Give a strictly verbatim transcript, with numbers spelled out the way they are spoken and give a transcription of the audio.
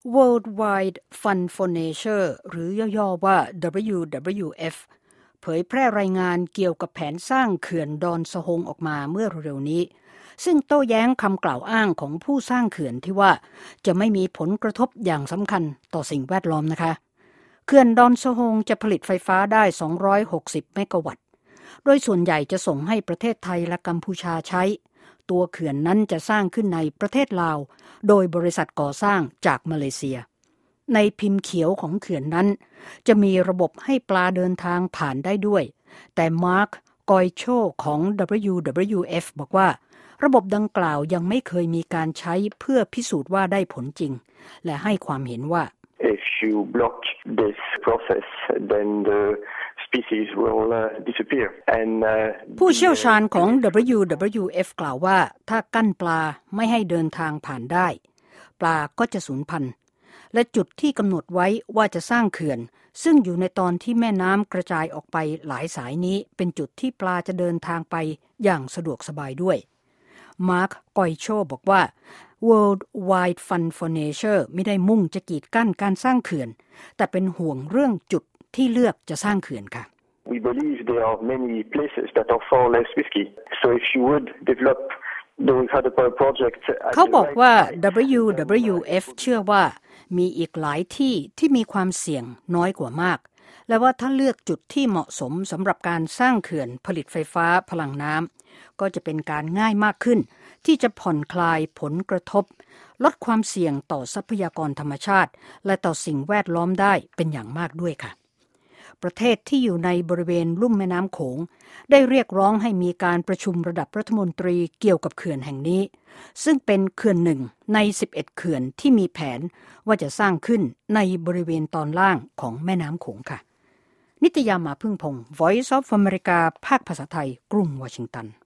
Worldwide Fund for Nature หรือย่อๆว่า ดับเบิลยู ดับเบิลยู เอฟ เผยแพร่รายงานเกี่ยวกับแผนสร้างเขื่อนดอนสะฮงออกมาเมื่อเร็วๆนี้ซึ่งโต้แย้งคำกล่าวอ้างของผู้สร้างเขื่อนที่ว่าจะไม่มีผลกระทบอย่างสำคัญต่อสิ่งแวดล้อมนะคะเขื่อนดอนสะฮงจะผลิตไฟฟ้าได้สองร้อยหกสิบเมกะวัตต์โดยส่วนใหญ่จะส่งให้ประเทศไทยและกัมพูชาใช้ตัวเขื่อนนั้นจะสร้างขึ้นในประเทศลาวโดยบริษัทก่อสร้างจากมาเลเซียในพิมพ์เขียวของเขื่อนนั้นจะมีระบบให้ปลาเดินทางผ่านได้ด้วยแต่มาร์คกอยโชของ ดับเบิลยู ดับเบิลยู เอฟ บอกว่าระบบดังกล่าวยังไม่เคยมีการใช้เพื่อพิสูจน์ว่าได้ผลจริงและให้ความเห็นว่า If you block this process then the species will uh, disappear and uh, ผู้เชี่ยวชาญของ ดับเบิลยู ดับเบิลยู เอฟ กล่าวว่าถ้ากั้นปลาไม่ให้เดินทางผ่านได้ปลาก็จะสูญพันธุ์และจุดที่กำหนดไว้ว่าจะสร้างเขื่อนซึ่งอยู่ในตอนที่แม่น้ำกระจายออกไปหลายสายนี้เป็นจุดที่ปลาจะเดินทางไปอย่างสะดวกสบายด้วยมาร์คกอยโชบอกว่า Worldwide Fund for Nature ไม่ได้มุ่งจะกีดกั้นการสร้างเขื่อนแต่เป็นห่วงเรื่องจุดที่เลือกจะสร้างเขื่อนค่ะ We believe there are many places that are far less risky. So if you would develop those hydropower projects เขาบอกว่า ดับเบิลยู ดับเบิลยู เอฟ เชื่อว่ามีอีกหลายที่ที่มีความเสี่ยงน้อยกว่ามากและว่าถ้าเลือกจุดที่เหมาะสมสำหรับการสร้างเขื่อนผลิตไฟฟ้าพลังน้ำก็จะเป็นการง่ายมากขึ้นที่จะผ่อนคลายผลกระทบลดความเสี่ยงต่อทรัพยากรธรรมชาติและต่อสิ่งแวดล้อมได้เป็นอย่างมากด้วยค่ะประเทศที่อยู่ในบริเวณลุ่มแม่น้ำโขงได้เรียกร้องให้มีการประชุมระดับรัฐมนตรีเกี่ยวกับเขื่อนแห่งนี้ซึ่งเป็นเขื่อนหนึ่งในสิบเอ็ดเขื่อนที่มีแผนว่าจะสร้างขึ้นในบริเวณตอนล่างของแม่น้ำโขงค่ะนิตยามาพึ่งพงศ์ Voice of America ภาคภาษาไทยกรุงวอชิงตัน